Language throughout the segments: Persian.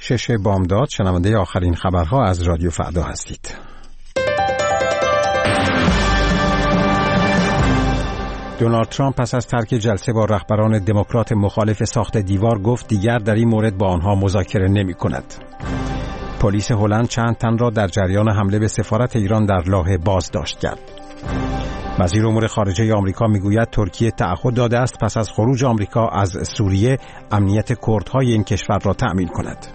6 بامداد شنونده آخرین خبرها از رادیو فردا هستید. دونالد ترامپ پس از ترک جلسه با رهبران دموکرات مخالف ساخت دیوار گفت دیگر در این مورد با آنها مذاکره نمی کند. پلیس هلند چند تن را در جریان حمله به سفارت ایران در لاهه بازداشت کرد. وزیر امور خارجه آمریکا میگوید ترکیه تعهد داده است پس از خروج آمریکا از سوریه امنیت کردهای این کشور را تأمین کند.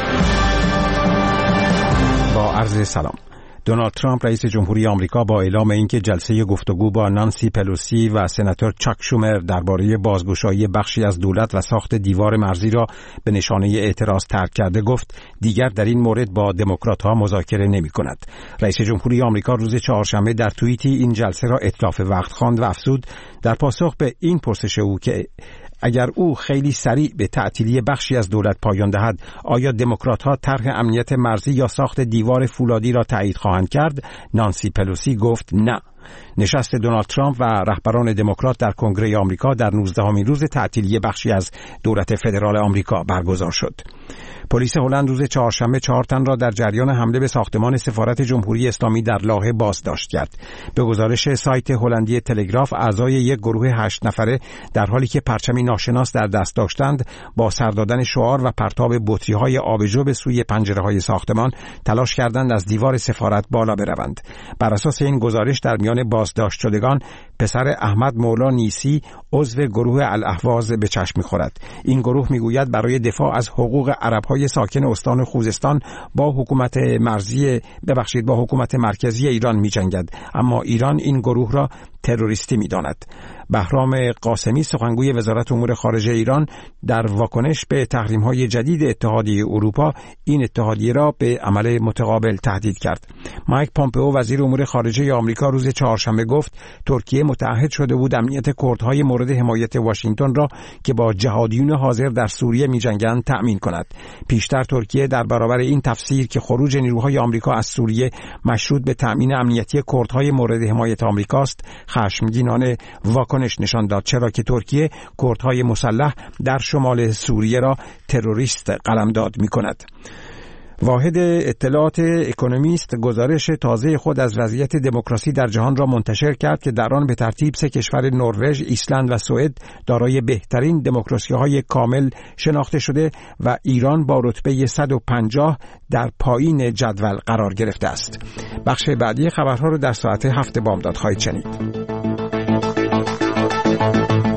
با عرض سلام. دونالد ترامپ رئیس جمهوری آمریکا با اعلام اینکه جلسه گفتگو با نانسی پلوسی و سناتور چاک شومر درباره بازگشایی بخشی از دولت و ساخت دیوار مرزی را به نشانه اعتراض ترک کرده گفت دیگر در این مورد با دموکرات‌ها مذاکره نمی‌کند. رئیس جمهوری آمریکا روز چهارشنبه در توییتی این جلسه را اتلاف وقت خواند و افزود در پاسخ به این پرسش او که اگر او خیلی سریع به تعطیلی بخشی از دولت پایان دهد آیا دموکرات‌ها طرح امنیت مرزی یا ساخت دیوار فولادی را تایید خواهند کرد؟ نانسی پلوسی گفت نه. نشست دونالد ترامپ و رهبران دموکرات در کنگره آمریکا در 19مین روز تعطیلی بخشی از دولت فدرال آمریکا برگزار شد. پلیس هلند روز چهارشنبه 4 تن را در جریان حمله به ساختمان سفارت جمهوری اسلامی در لاهه بازداشت کرد. به گزارش سایت هلندی تلگراف اعضای یک گروه 8 نفره در حالی که پرچمی ناشناس در دست داشتند با سر دادن شعار و پرتاب بطری‌های آبجو به سوی پنجره‌های ساختمان تلاش کردند از دیوار سفارت بالا بروند. بر اساس این گزارش در میان بازداشت شدگان پسر احمد مولا نیسی عضو گروه الاهواز به چشم می‌خورد. این گروه میگوید برای دفاع از حقوق عرب‌های ساکن استان خوزستان با حکومت مرکزی ایران می‌جنگد، اما ایران این گروه را تروریستی می‌داند. بهرام قاسمی سخنگوی وزارت امور خارجه ایران در واکنش به تحریم‌های جدید اتحادیه اروپا این اتحادیه را به عمل متقابل تهدید کرد. مایک پامپئو وزیر امور خارجه آمریکا روز چهارشنبه گفت ترکیه متعهد شده بود امنیت کردهای مورد حمایت واشنگتن را که با جهادیون حاضر در سوریه می‌جنگند تأمین کند. پیشتر ترکیه در برابر این تفسیر که خروج نیروهای آمریکا از سوریه مشروط به تأمین امنیتی کردهای مورد حمایت آمریکاست خشمگینانه واکنش نشان داد، چرا که ترکیه کردهای مسلح در شمال سوریه را تروریست قلمداد می‌کند. واحد اطلاعات اکونومیست گزارش تازه خود از وضعیت دموکراسی در جهان را منتشر کرد که در آن به ترتیب 3 کشور نروژ، ایسلند و سوئد دارای بهترین دموکراسی‌های کامل شناخته شده و ایران با رتبه 150 در پایین جدول قرار گرفته است. بخش بعدی خبرها را در ساعت 7 بامداد خواهید شنید.